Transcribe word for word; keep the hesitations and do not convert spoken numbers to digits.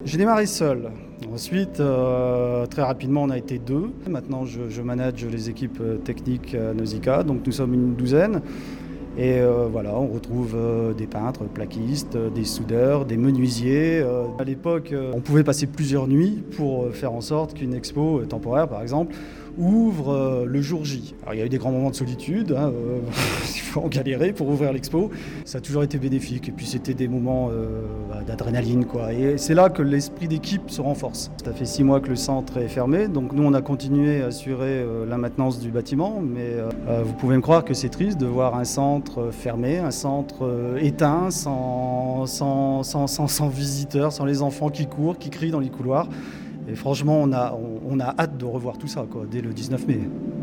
J'ai démarré seul. Ensuite, euh, très rapidement, on a été deux. Maintenant, je, je manage les équipes techniques à Nausicaa, donc nous sommes une douzaine. Et euh, voilà, on retrouve euh, des peintres, plaquistes, euh, des soudeurs, des menuisiers. Euh, à l'époque, euh, on pouvait passer plusieurs nuits pour euh, faire en sorte qu'une expo euh, temporaire, par exemple, ouvre euh, le jour J. Alors, il y a eu des grands moments de solitude, hein, euh, il faut en galérer pour ouvrir l'expo. Ça a toujours été bénéfique et puis c'était des moments euh, bah, d'adrénaline, quoi. Et c'est là que l'esprit d'équipe se renforce. Ça fait six mois que le centre est fermé, donc nous on a continué à assurer euh, la maintenance du bâtiment, mais euh, vous pouvez me croire que c'est triste de voir un centre fermé, un centre euh, éteint, sans, sans, sans, sans, sans visiteurs, sans les enfants qui courent, qui crient dans les couloirs. Et franchement, on a, on, on a hâte de revoir tout ça, quoi, dès le dix-neuf mai.